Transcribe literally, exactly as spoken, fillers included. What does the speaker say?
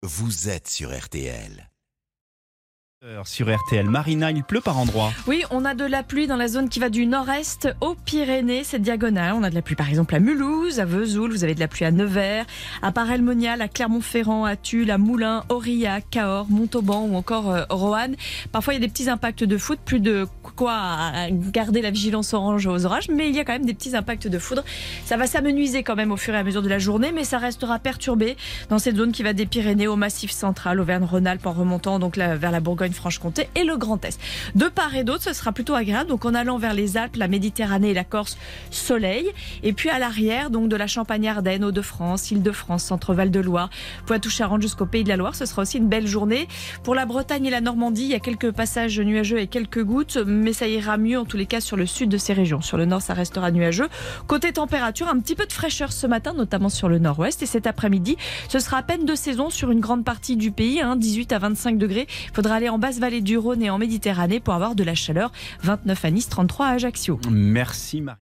vous êtes sur R T L. Sur R T L, Marina, il pleut par endroits. Oui, on a de la pluie dans la zone qui va du nord-est aux Pyrénées, c'est diagonale. On a de la pluie par exemple à Mulhouse, à Vesoul, vous avez de la pluie à Nevers, à Paray-le-Monial, à Clermont-Ferrand, à Tulle, à Moulins, Aurillac, Cahors, Montauban ou encore euh, Roanne. Parfois il y a des petits impacts de foudre, plus de quoi à garder la vigilance orange aux orages, mais il y a quand même des petits impacts de foudre. Ça va s'amenuiser quand même au fur et à mesure de la journée, mais ça restera perturbé dans cette zone qui va des Pyrénées au Massif central, Auvergne-Rhône-Alpes en remontant donc là, vers la Bourgogne Franche-Comté et le Grand Est. De part et d'autre, ce sera plutôt agréable. Donc en allant vers les Alpes, la Méditerranée et la Corse, soleil. Et puis à l'arrière, donc de la Champagne-Ardenne, Hauts-de-France, Île-de-France, Centre-Val de Loire, Poitou-Charentes jusqu'au Pays de la Loire, ce sera aussi une belle journée. Pour la Bretagne et la Normandie, il y a quelques passages nuageux et quelques gouttes, mais ça ira mieux en tous les cas sur le sud de ces régions. Sur le nord, ça restera nuageux. Côté température, un petit peu de fraîcheur ce matin, notamment sur le nord-ouest. Et cet après-midi, ce sera à peine de saison sur une grande partie du pays, hein, dix-huit à vingt-cinq degrés. Il faudra aller en basse vallée du Rhône et en Méditerranée pour avoir de la chaleur. vingt-neuf à Nice, trente-trois à Ajaccio. Merci Marie.